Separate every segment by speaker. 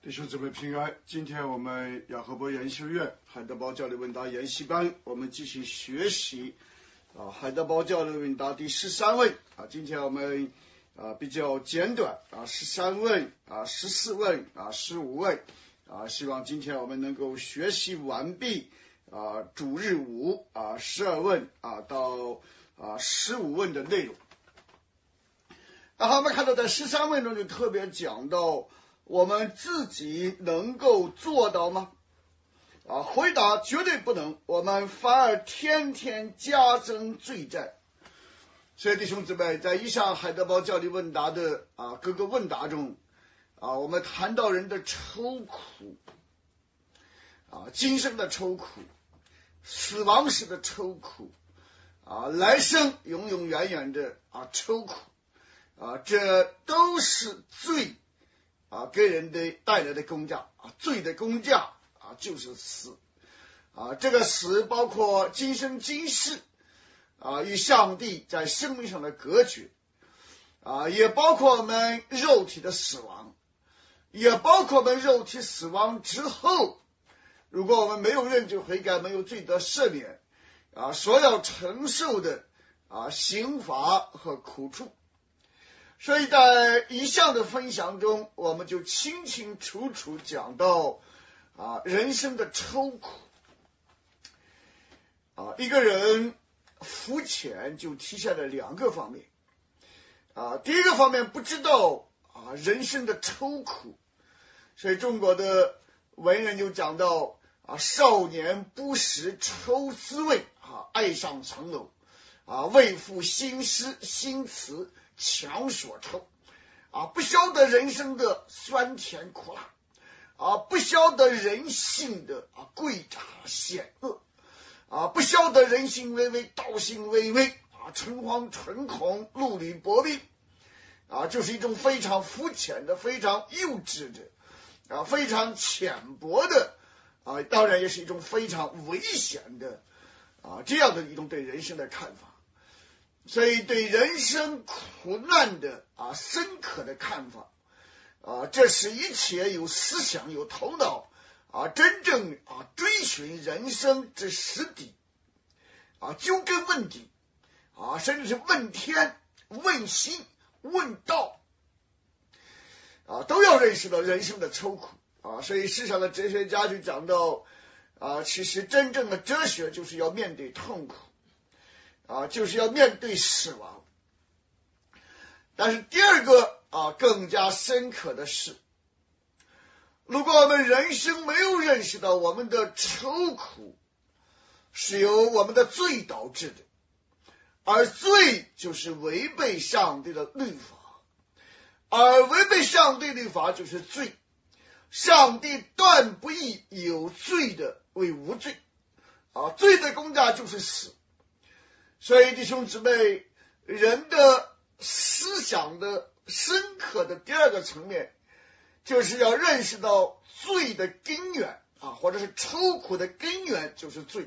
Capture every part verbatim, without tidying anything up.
Speaker 1: 弟兄姊妹平安，今天我们雅各伯研修院海德堡教理问答研习班，我们继续学习啊海德堡教理问答第十三问啊，今天我们啊比较简短啊十三问啊十四问啊十五问啊，希望今天我们能够学习完毕啊主日五啊十二问啊到啊十五问的内容。然后我们看到在十三问中就特别讲到，我们自己能够做到吗？啊，回答绝对不能，我们反而天天加增罪债。所以弟兄姊妹，在以上海德堡教理问答的啊各个问答中啊，我们谈到人的愁苦啊，今生的愁苦，死亡时的愁苦啊，来生永永远远的啊愁苦啊，这都是罪啊，给人的带来的工价啊，罪的工价啊，就是死啊。这个死包括今生今世啊，与上帝在生命上的隔绝啊，也包括我们肉体的死亡，也包括我们肉体死亡之后，如果我们没有认罪悔改，没有罪得赦免啊，所要承受的啊刑罚和苦处。所以在以上的分享中，我们就清清楚楚讲到啊人生的愁苦啊，一个人肤浅就体现了两个方面啊，第一个方面不知道啊人生的愁苦，所以中国的文人就讲到啊少年不识愁滋味啊，爱上层楼啊，为赋新诗新词强所愁啊，不晓得人生的酸甜苦辣啊，不晓得人性的啊诡诈险恶啊，不晓得人心巍巍道心巍巍啊，诚惶诚恐陆履薄冰啊，就是一种非常肤浅的非常幼稚的啊非常浅薄的啊，当然也是一种非常危险的啊这样的一种对人生的看法。所以对人生苦难的啊深刻的看法啊，这是一切有思想有头脑啊真正啊追寻人生之实底啊究根问底啊，甚至是问天问心问道啊，都要认识到人生的愁苦啊。所以世上的哲学家就讲到啊，其实真正的哲学就是要面对痛苦啊，就是要面对死亡。但是第二个啊，更加深刻的是，如果我们人生没有认识到我们的愁苦是由我们的罪导致的，而罪就是违背上帝的律法，而违背上帝律法就是罪，上帝断不以有罪的为无罪啊，罪的工价就是死。所以弟兄姊妹，人的思想的深刻的第二个层面，就是要认识到罪的根源啊，或者是愁苦的根源就是罪，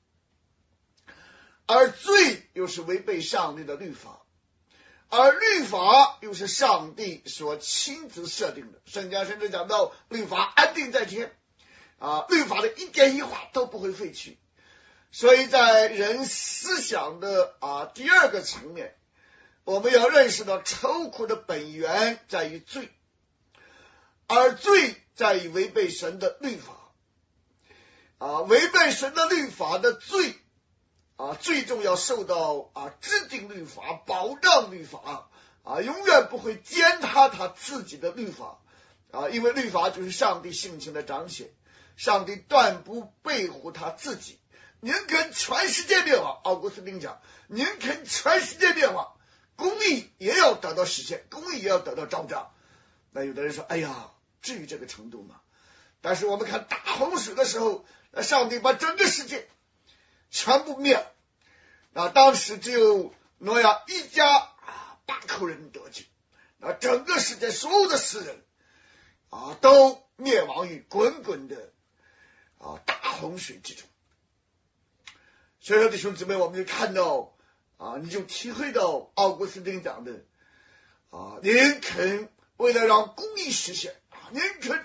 Speaker 1: 而罪又是违背上帝的律法，而律法又是上帝所亲自设定的。圣经甚至讲到律法安定在天啊，律法的一点一划都不会废去。所以在人思想的啊第二个层面，我们要认识到愁苦的本源在于罪，而罪在于违背神的律法啊，违背神的律法的罪啊，最终要受到啊制定律法保障律法啊，永远不会践踏他自己的律法啊，因为律法就是上帝性情的彰显，上帝断不背乎他自己，宁肯全世界灭亡，奥古斯丁讲，宁肯全世界灭亡，公义也要得到实现，公义也要得到昭彰。那有的人说，哎呀，至于这个程度吗？但是我们看大洪水的时候，上帝把整个世界全部灭了，那当时只有挪亚一家啊八口人得救，那整个世界所有的世人啊都灭亡于滚滚的啊大洪水之中。所以说弟兄姊妹，我们就看到啊，你就体会到奥古斯丁讲的啊，宁肯为了让公义实现啊，宁肯整个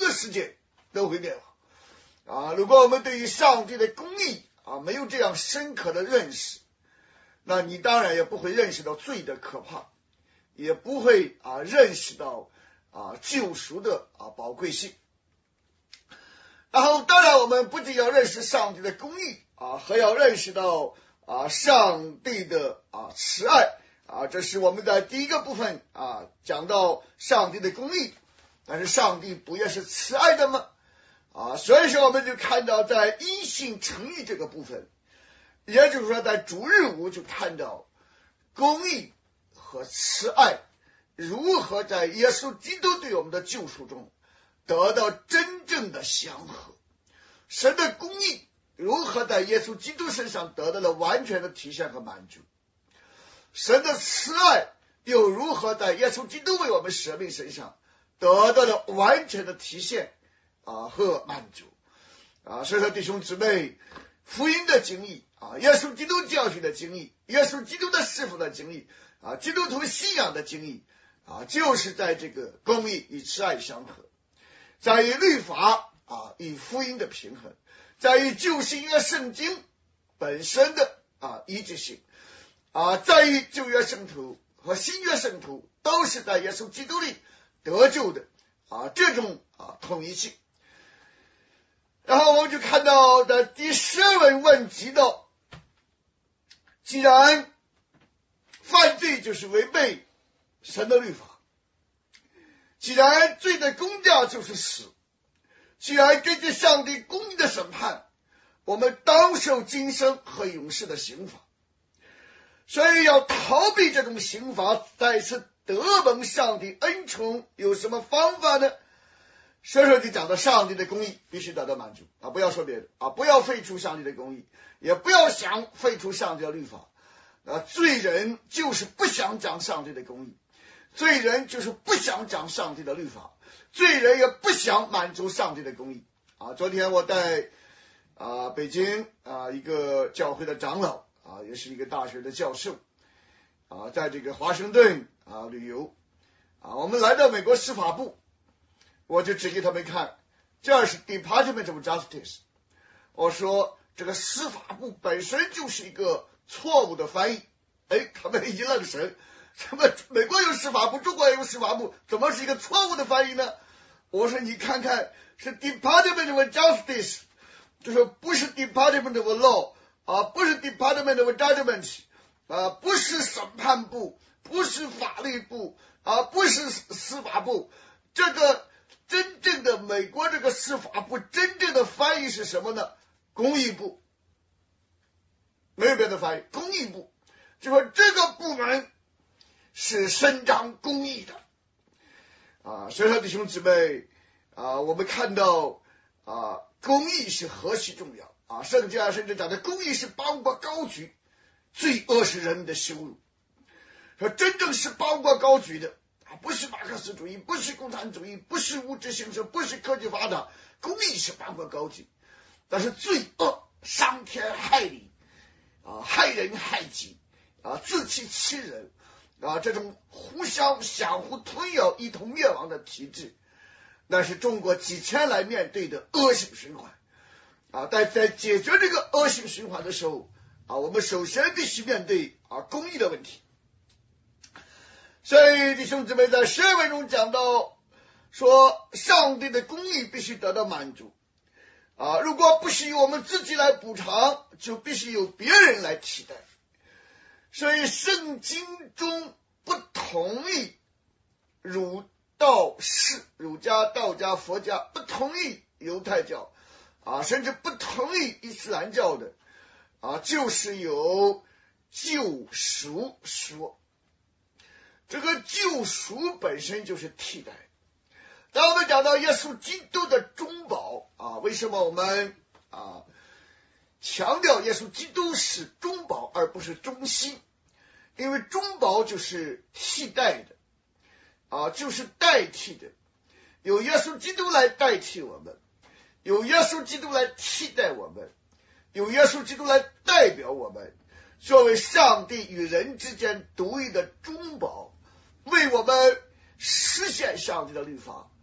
Speaker 1: 个世界都会灭亡啊！如果我们对于上帝的公义啊没有这样深刻的认识，那你当然也不会认识到罪的可怕，也不会啊认识到啊救赎的啊宝贵性。然后当然我们不仅要认识上帝的公义啊，还要认识到啊上帝的啊慈爱啊，这是我们的第一个部分啊，讲到上帝的公义。但是上帝不也是慈爱的吗？啊，所以说我们就看到在因信称义这个部分，也就是说在主日五就看到公义和慈爱如何在耶稣基督对我们的救赎中得到真正的祥和，神的公义如何在耶稣基督身上得到了完全的体现和满足，神的慈爱又如何在耶稣基督为我们舍命身上得到了完全的体现啊和满足啊。所以说弟兄姊妹，福音的经历啊，耶稣基督教训的经历，耶稣基督的侍奉的经历啊，基督徒信仰的经历啊，就是在这个公义与慈爱相合，在于律法啊与福音的平衡，在于旧新约圣经本身的啊一致性啊，在于旧约圣徒和新约圣徒都是在耶稣基督里得救的啊这种啊统一性。然后我们就看到的第十问问及到，既然犯罪就是违背神的律法，既然罪的公价就是死，既然根据上帝公义的审判，我们当受今生和永世的刑罚，所以要逃避这种刑罚，再次得蒙上帝恩宠，有什么方法呢？所以说就讲到上帝的公义必须得到满足啊！不要说别的啊，不要废除上帝的公义，也不要想废除上帝的律法啊！罪人就是不想讲上帝的公义，罪人就是不想讲上帝的律法，罪人也不想满足上帝的公义啊！昨天我带啊北京啊一个教会的长老啊，也是一个大学的教授啊，在这个华盛顿啊旅游啊，我们来到美国司法部，我就指给他们看，这是 Department of Justice。 我说这个司法部本身就是一个错误的翻译。哎，他们一愣神，什么美国有司法部，中国也有司法部，怎么是一个错误的翻译呢？我说你看看，是 Department of Justice， 就是不是 Department of Law 啊，不是 Department of Judgment 啊，不是审判部，不是法律部啊，不是司法部。这个真正的美国这个司法部真正的翻译是什么呢？公益部，没有别的翻译，公益部，就说这个部门是伸张公义的啊。所以说弟兄姊妹啊，我们看到啊，公义是何其重要啊！圣经上甚至讲的公义是邦国高举，罪恶是人的羞辱。说真正是邦国高举的不是马克思主义，不是共产主义，不是物质兴盛，不是科技发达，公义是邦国高举。但是罪恶伤天害理啊，害人害己啊，自欺欺人啊，这种互相相互吞咬一同灭亡的体制，那是中国几千来面对的恶性循环啊。但在解决这个恶性循环的时候啊，我们首先必须面对啊公义的问题。所以弟兄姊妹在十二文中讲到说，上帝的公义必须得到满足啊，如果不是由我们自己来补偿，就必须由别人来替代。所以圣经中不同意儒道释，儒家、道家、佛家不同意犹太教啊，甚至不同意伊斯兰教的啊，就是有救赎说。这个救赎本身就是替代。当我们讲到耶稣基督的中保啊，为什么我们啊强调耶稣基督是中保而不是中心？因为中保就是替代的啊，就是代替的，有耶稣基督来代替我们，有耶稣基督来替代我们，有耶稣基督来代表我们，作为上帝与人之间独一的中保，为我们实现上帝的律法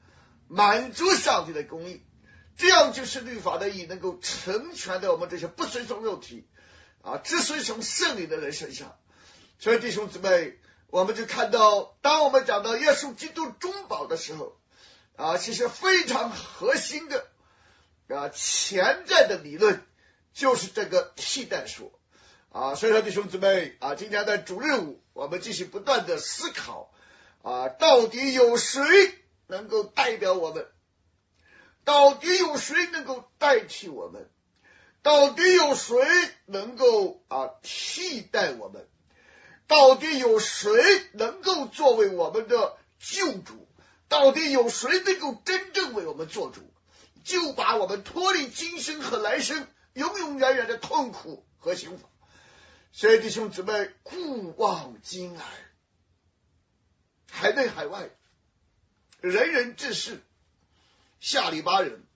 Speaker 1: 满足上帝的公义，这样就是律法的义能够成全在我们这些不随从肉体啊，只随从圣灵的人身上。所以弟兄姊妹，我们就看到，当我们讲到耶稣基督中保的时候啊，其实非常核心的啊潜在的理论就是这个替代说啊。所以说弟兄姊妹啊，今天的主日午我们继续不断的思考啊，到底有谁能够代表我们？到底有谁能够代替我们？到底有谁能够啊替代我们？到底有谁能够作为我们的救主？到底有谁能够真正为我们做主，就把我们脱离今生和来生永永远远的痛苦和刑罚？所以弟兄姊妹，故望今来，海内海外，人人志士，下里巴人，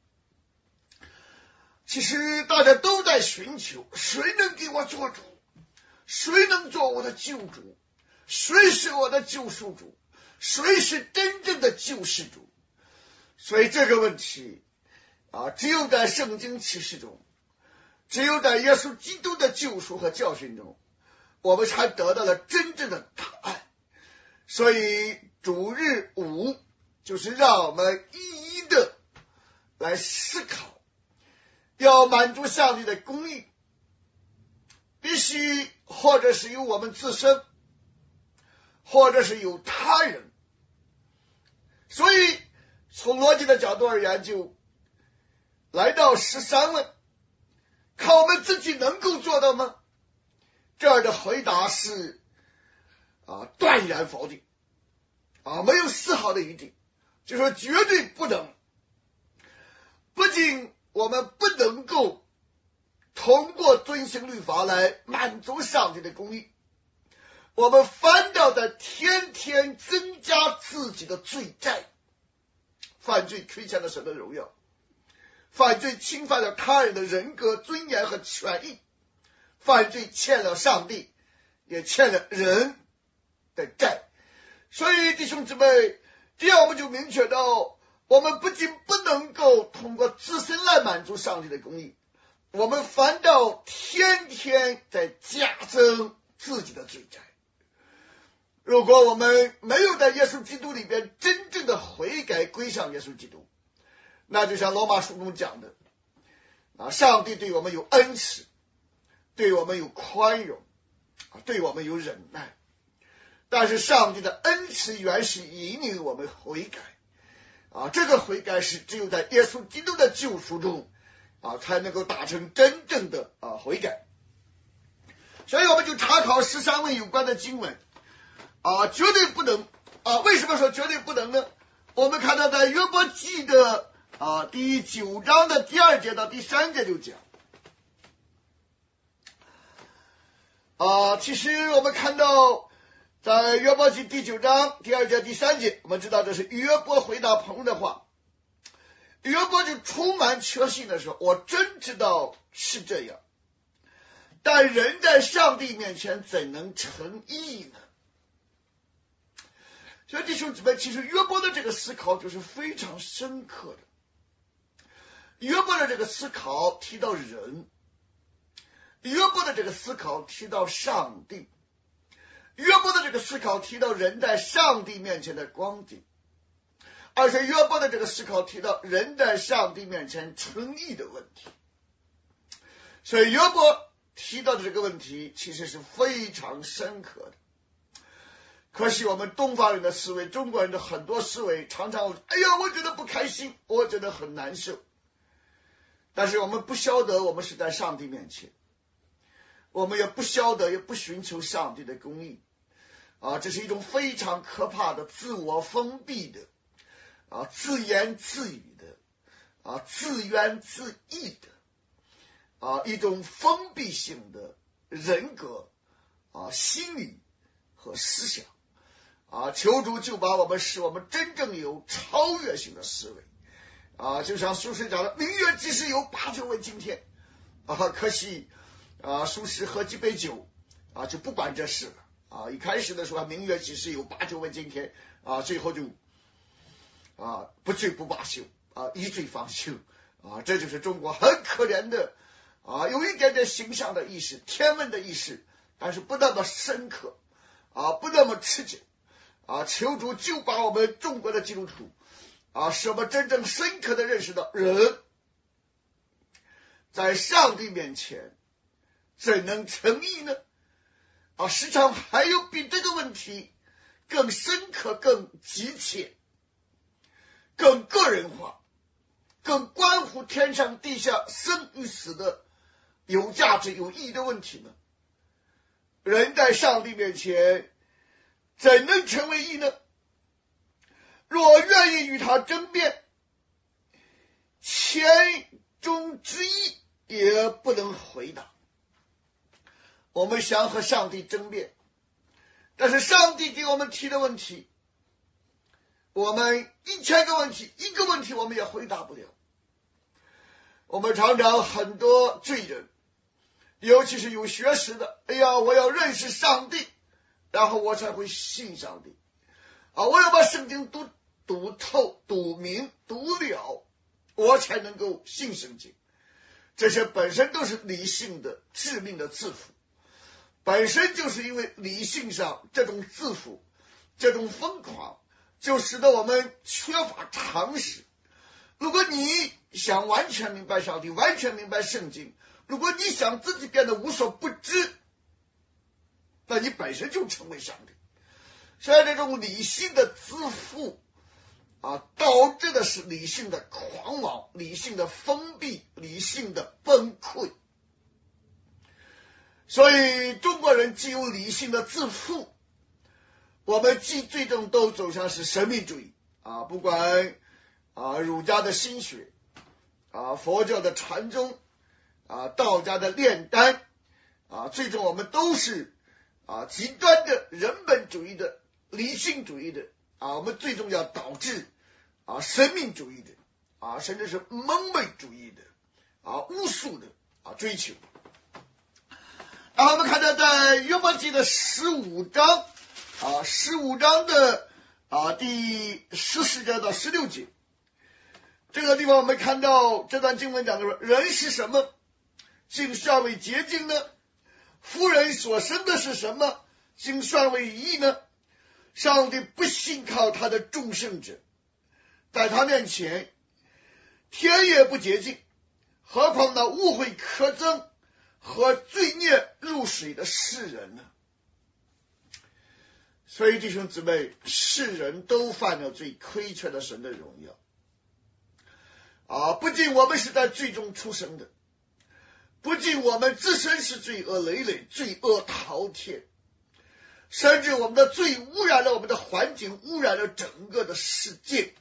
Speaker 1: 其实大家都在寻求谁能给我做主，谁能做我的救主，谁是我的救赎主，谁是真正的救世主。所以这个问题啊，只有在圣经启示中，只有在耶稣基督的救赎和教训中，我们才得到了真正的答案。所以主日午就是让我们一一的来思考，要满足上帝的公义，必须或者是由我们自身，或者是由他人。所以从逻辑的角度而言，就来到十三问，靠我们自己能够做到吗？这儿的回答是啊断然否定啊，没有丝毫的余地，就说绝对不能。不仅我们不能够通过遵行律法来满足上帝的公义，我们反倒在天天增加自己的罪债。犯罪亏欠了神的荣耀，犯罪侵犯了他人的人格、尊严和权益，犯罪欠了上帝，也欠了人的债。所以弟兄姊妹，这样我们就明确到，我们不仅不能够通过自身来满足上帝的公义，我们反倒天天在加增自己的罪债。如果我们没有在耶稣基督里边真正的悔改归向耶稣基督，那就像罗马书中讲的啊，上帝对我们有恩慈，对我们有宽容啊，对我们有忍耐。但是上帝的恩慈原是引领我们悔改啊，这个悔改是只有在耶稣基督的救赎中啊，才能够达成真正的啊悔改。所以我们就查考十三位有关的经文啊，绝对不能啊！为什么说绝对不能呢？我们看到在约伯记的啊第九章的第二节到第三节就讲啊，其实我们看到在约伯记第九章第二节第三节，我们知道这是约伯回答朋友的话。约伯就充满确信的说，我真知道是这样，但人在上帝面前怎能成义呢？所以弟兄姊妹，其实约伯的这个思考就是非常深刻的。约伯的这个思考提到人，约伯的这个思考提到上帝，约伯的这个思考提到人在上帝面前的光景，而且约伯的这个思考提到人在上帝面前成义的问题。所以约伯提到的这个问题其实是非常深刻的。可惜我们东方人的思维，中国人的很多思维常常哎呀我觉得不开心，我觉得很难受。但是我们不晓得我们是在上帝面前，我们也不晓得也不寻求上帝的公义啊，这是一种非常可怕的自我封闭的啊自言自语的啊自怨自艾的啊一种封闭性的人格啊心理和思想啊，求主就把我们使我们真正有超越性的思维啊，就像苏轼讲的，明月几时有，把酒问青天啊。可惜啊，苏轼喝几杯酒啊就不管这事了啊。一开始的时候明月几时有，把酒问青天啊，最后就啊不罪不罢休啊，一罪方休啊，这就是中国很可怜的啊，有一点点形象的意识，天文的意识，但是不那么深刻啊，不那么持久啊。求主就把我们中国的基督徒啊，使我们真正深刻的认识到，人在上帝面前怎能称义呢？啊，时常还有比这个问题更深刻、更急切、更个人化、更关乎天上地下生与死的有价值、有意义的问题呢？人在上帝面前怎能成为义呢？若愿意与他争辩，千中之一也不能回答。我们想和上帝争辩，但是上帝给我们提的问题，我们一千个问题，一个问题我们也回答不了。我们常常很多罪人，尤其是有学识的，哎呀，我要认识上帝，然后我才会信上帝啊！我要把圣经读读透、读明、读了，我才能够信圣经。这些本身都是理性的致命的自负，本身就是因为理性上这种自负、这种疯狂，就使得我们缺乏常识。如果你想完全明白上帝，完全明白圣经，如果你想自己变得无所不知，那你本身就成为上帝。所以这种理性的自负啊，导致的是理性的狂妄、理性的封闭、理性的崩溃。所以中国人既有理性的自负，我们既最终都走向是神秘主义啊，不管啊儒家的心学啊，佛教的禅宗啊，道家的炼丹啊，最终我们都是啊极端的人本主义的理性主义的啊，我们最终要导致啊神秘主义的啊，甚至是蒙昧主义的啊巫术的啊追求。然后我们看到在约伯记的十五章啊，十五章的啊第十四节到十六节，这个地方我们看到这段经文讲的说，人是什么，竟算为洁净呢？妇人所生的是什么，竟算为义呢？上帝不信靠他的众圣者，在他面前天也不洁净，何况那污秽可憎和罪孽入水的世人呢？所以弟兄姊妹，世人都犯了罪，亏缺了神的荣耀啊！不仅我们是在罪中出生的，不仅我们自身是罪恶累累，罪恶滔天，甚至我们的罪污染了我们的环境，污染了整个的世界。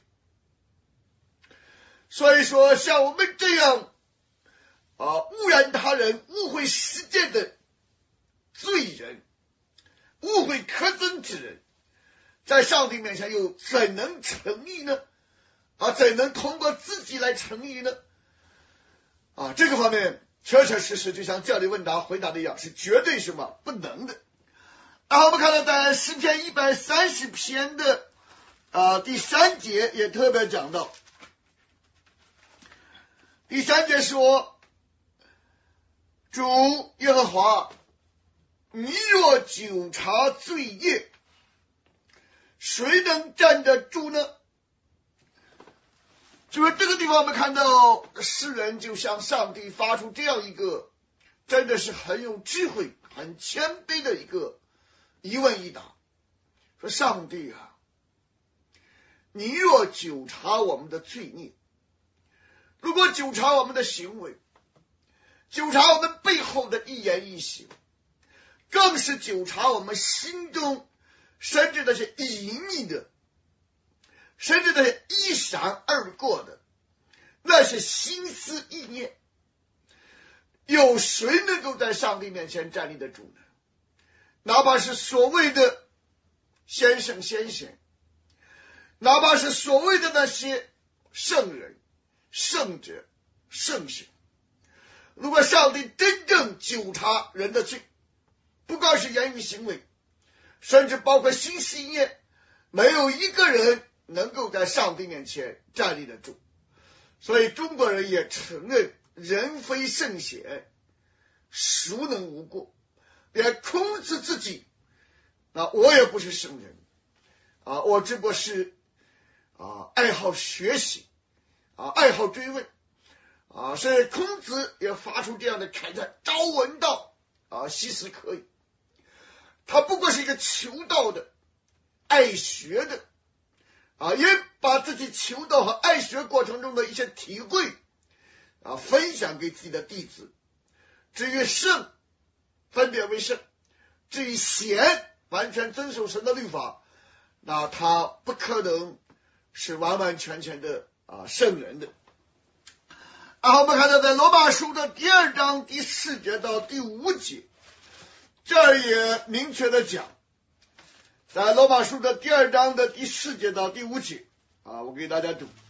Speaker 1: 所以说像我们这样啊污染他人、污秽世界的罪人、污秽可憎之人，在上帝面前又怎能称义呢？啊，怎能通过自己来称义呢？啊，这个方面确确实实就像教理问答回答的一样，是绝对什么不能的。然后我们看到在诗篇一百三十篇的啊第三节也特别讲到，第三节说，主耶和华，你若久察罪孽，谁能站得住呢？就是这个地方我们看到诗人就向上帝发出这样一个真的是很有智慧、很谦卑的一个一问一答，说上帝啊，你若久察我们的罪孽，如果久察我们的行为，久察我们背后的一言一行，更是久察我们心中甚至那些隐秘的，甚至那些一闪而过的那些心思意念，有谁能够在上帝面前站立得住呢？哪怕是所谓的先生先贤，哪怕是所谓的那些圣人、圣者、圣贤，如果上帝真正久察人的罪，不光是言语行为，甚至包括心思意念，没有一个人能够在上帝面前站立得住。所以中国人也承认人非圣贤，孰能无过，连孔子自己啊，我也不是圣人啊，我只不过是啊爱好学习啊，爱好追问啊，所以孔子也发出这样的慨叹：朝闻道啊，夕死可矣。他不过是一个求道的、爱学的啊，也把自己求道和爱学过程中的一些体会啊分享给自己的弟子。至于圣，分别为圣；至于贤，完全遵守神的律法，那他不可能是完完全全的啊圣人的。然后我们看到在罗马书的第二章第四节到第五节，这儿也明确的讲，在罗马书的第二章的第四节到第五节啊，我给大家读。